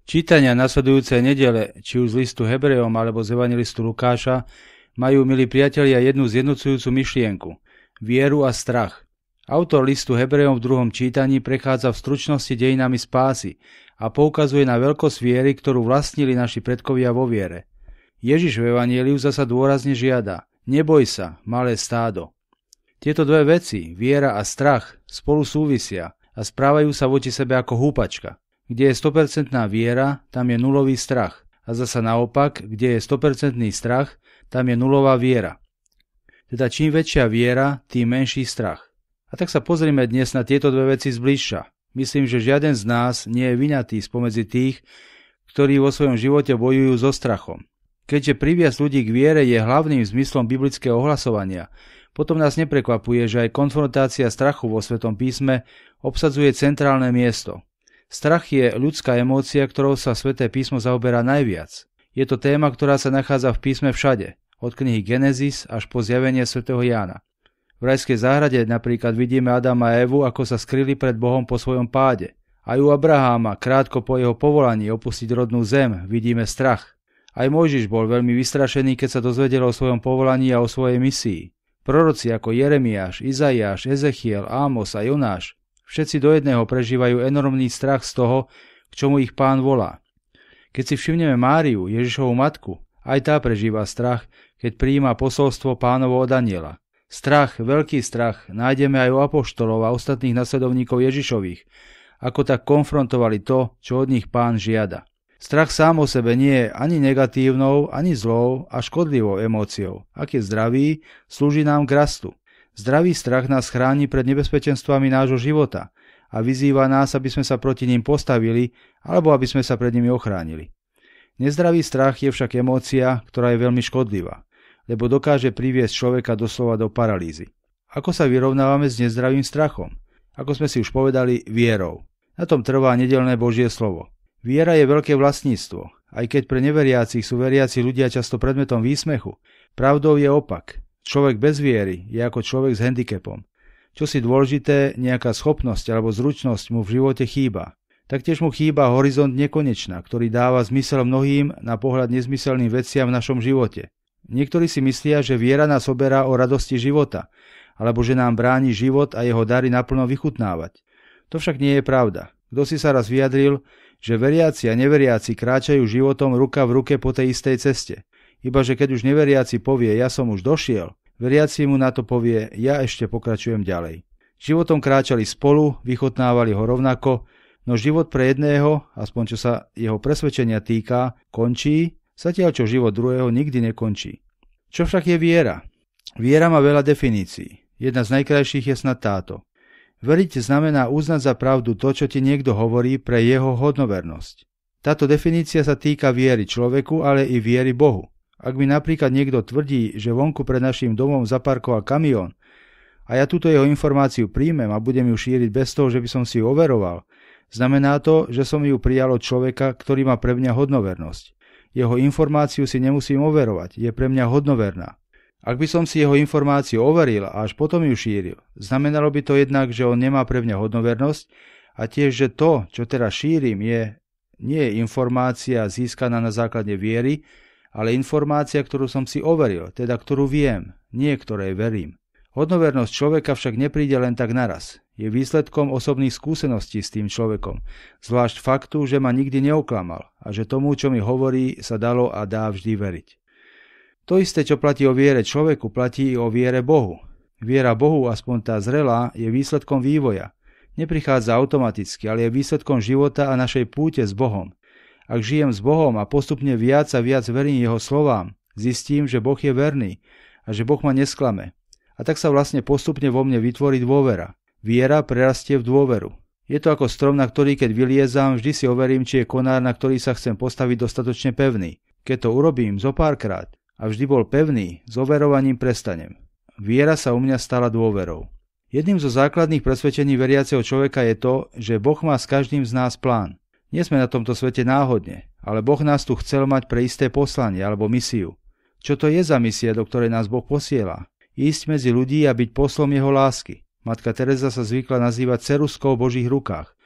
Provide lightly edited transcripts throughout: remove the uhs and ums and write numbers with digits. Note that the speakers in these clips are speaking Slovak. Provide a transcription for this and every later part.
Čítania nasledujúcej nedele, či už z listu Hebrejom alebo z evangelistu Lukáša, majú, milí priatelia, jednu zjednocujúcu myšlienku – vieru a strach. Autor listu Hebrejom v 2. čítaní prechádza v stručnosti dejinami spásy a poukazuje na veľkosť viery, ktorú vlastnili naši predkovia vo viere. Ježiš v evanjeliu zasa dôrazne žiada: neboj sa, malé stádo. Tieto dve veci, viera a strach, spolu súvisia a správajú sa voči sebe ako húpačka. Kde je 100% viera, tam je nulový strach. A zasa naopak, kde je 100% strach, tam je nulová viera. Teda čím väčšia viera, tým menší strach. A tak sa pozrime dnes na tieto dve veci zbližša. Myslím, že žiaden z nás nie je vyňatý spomedzi tých, ktorí vo svojom živote bojujú so strachom. Keďže priviesť ľudí k viere je hlavným zmyslom biblického ohlasovania, potom nás neprekvapuje, že aj konfrontácia strachu vo Svätom písme obsadzuje centrálne miesto. Strach je ľudská emócia, ktorou sa Sväté písmo zaoberá najviac. Je to téma, ktorá sa nachádza v písme všade, od knihy Genesis až po zjavenie svätého Jána. V rajskej záhrade napríklad vidíme Adama a Evu, ako sa skryli pred Bohom po svojom páde. Aj u Abraháma, krátko po jeho povolaní opustiť rodnú zem, vidíme strach. Aj Mojžiš bol veľmi vystrašený, keď sa dozvedel o svojom povolaní a o svojej misii. Proroci ako Jeremiáš, Izaiáš, Ezechiel, Ámos a Jonáš všetci do jedného prežívajú enormný strach z toho, k čomu ich Pán volá. Keď si všimneme Máriu, Ježišovu matku, aj tá prežíva strach, keď prijíma posolstvo Pánovo od anjela. Strach, veľký strach, nájdeme aj u apoštolov a ostatných nasledovníkov Ježišových, ako tak konfrontovali to, čo od nich Pán žiada. Strach sám o sebe nie je ani negatívnou, ani zlou a škodlivou emóciou. Ak je zdravý, slúži nám k rastu. Zdravý strach nás chráni pred nebezpečenstvami nášho života a vyzýva nás, aby sme sa proti ním postavili alebo aby sme sa pred nimi ochránili. Nezdravý strach je však emócia, ktorá je veľmi škodlivá, lebo dokáže priviesť človeka doslova do paralýzy. Ako sa vyrovnávame s nezdravým strachom? Ako sme si už povedali, vierou. Na tom trvá nedeľné Božie slovo. Viera je veľké vlastníctvo, aj keď pre neveriacich sú veriaci ľudia často predmetom výsmechu. Pravdou je opak. Človek bez viery je ako človek s handicapom. Čo si dôležité, nejaká schopnosť alebo zručnosť mu v živote chýba. Taktiež mu chýba horizont nekonečna, ktorý dáva zmysel mnohým na pohľad nezmyselným veciam v našom živote. Niektorí si myslia, že viera nás oberá o radosti života, alebo že nám bráni život a jeho dary naplno vychutnávať. To však nie je pravda. Kto si sa raz vyjadril, že veriaci a neveriaci kráčajú životom ruka v ruke po tej istej ceste. Ibaže keď už neveriaci povie, ja som už došiel, veriaci mu na to povie, ja ešte pokračujem ďalej. Životom kráčali spolu, vychutnávali ho rovnako, no život pre jedného, aspoň čo sa jeho presvedčenia týka, končí, zatiaľ čo život druhého nikdy nekončí. Čo však je viera? Viera má veľa definícií. Jedna z najkrajších je snad táto. Veriť znamená uznať za pravdu to, čo ti niekto hovorí pre jeho hodnovernosť. Táto definícia sa týka viery človeku, ale i viery Bohu. Ak mi napríklad niekto tvrdí, že vonku pred našim domom zaparkoval kamión a ja túto jeho informáciu príjmem a budem ju šíriť bez toho, že by som si ju overoval, znamená to, že som ju prijal od človeka, ktorý má pre mňa hodnovernosť. Jeho informáciu si nemusím overovať, je pre mňa hodnoverná. Ak by som si jeho informáciu overil a až potom ju šíril, znamenalo by to jednak, že on nemá pre mňa hodnovernosť a tiež, že to, čo teraz šírim, nie je informácia získaná na základe viery, ale informácia, ktorú som si overil, teda ktorú viem, nie ktorej verím. Hodnovernosť človeka však nepríde len tak naraz. Je výsledkom osobných skúseností s tým človekom, zvlášť faktu, že ma nikdy neoklamal a že tomu, čo mi hovorí, sa dalo a dá vždy veriť. To isté, čo platí o viere človeku, platí i o viere Bohu. Viera Bohu, aspoň tá zrelá, je výsledkom vývoja. Neprichádza automaticky, ale je výsledkom života a našej púte s Bohom. Ak žijem s Bohom a postupne viac a viac verím jeho slovám, zistím, že Boh je verný a že Boh ma nesklame. A tak sa vlastne postupne vo mne vytvorí dôvera. Viera prerastie v dôveru. Je to ako strom, na ktorý keď vyliezam, vždy si overím, či je konár, na ktorý sa chcem postaviť dostatočne pevný. Keď to urobím zo párkrát a vždy bol pevný, s overovaním prestanem. Viera sa u mňa stala dôverou. Jedným zo základných presvedčení veriaceho človeka je to, že Boh má s každým z nás plán. Nie sme na tomto svete náhodne, ale Boh nás tu chcel mať pre isté poslanie alebo misiu. Čo to je za misia, do ktorej nás Boh posiela? Ísť medzi ľudí a byť poslom jeho lásky. Matka Teresa sa zvykla nazývať ceruskou v Božích rukách.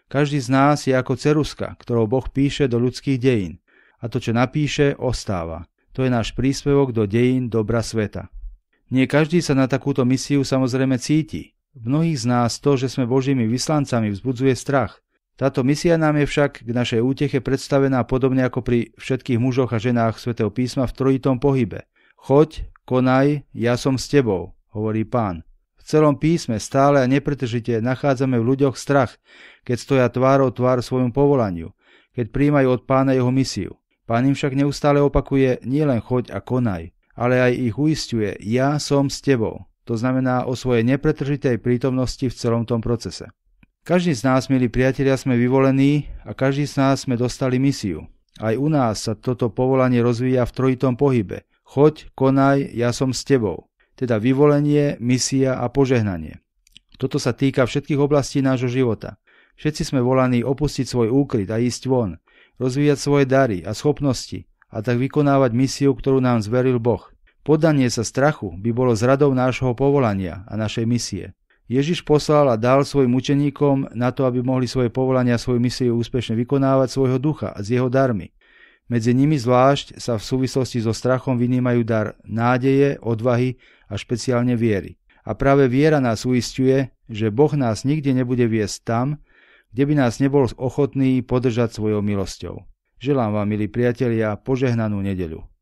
Každý z nás je ako ceruska, ktorou Boh píše do ľudských dejín. A to, čo napíše, ostáva. To je náš príspevok do dejín dobra sveta. Nie každý sa na takúto misiu samozrejme cíti. V mnohých z nás to, že sme Božími vyslancami, vzbudzuje strach. Táto misia nám je však k našej úteche predstavená podobne ako pri všetkých mužoch a ženách Svätého písma v trojitom pohybe. Choď, konaj, ja som s tebou, hovorí Pán. V celom písme stále a nepretržite nachádzame v ľuďoch strach, keď stoja tvárou tvár svojmu povolaniu, keď prijímajú od Pána jeho misiu. Pán im však neustále opakuje nielen choď a konaj, ale aj ich uisťuje, ja som s tebou. To znamená o svojej nepretržitej prítomnosti v celom tom procese. Každý z nás, milí priatelia, sme vyvolení a každý z nás sme dostali misiu. Aj u nás sa toto povolanie rozvíja v trojitom pohybe. Choď, konaj, ja som s tebou. Teda vyvolenie, misia a požehnanie. Toto sa týka všetkých oblastí nášho života. Všetci sme volaní opustiť svoj úkryt a ísť von, rozvíjať svoje dary a schopnosti a tak vykonávať misiu, ktorú nám zveril Boh. Poddanie sa strachu by bolo zradou nášho povolania a našej misie. Ježiš poslal a dal svojim učeníkom na to, aby mohli svoje povolania a svoju misiu úspešne vykonávať svojho ducha a s jeho darmi. Medzi nimi zvlášť sa v súvislosti so strachom vynímajú dar nádeje, odvahy a špeciálne viery. A práve viera nás uisťuje, že Boh nás nikde nebude viesť tam, kde by nás nebol ochotný podržať svojou milosťou. Želám vám, milí priatelia, požehnanú nedeľu.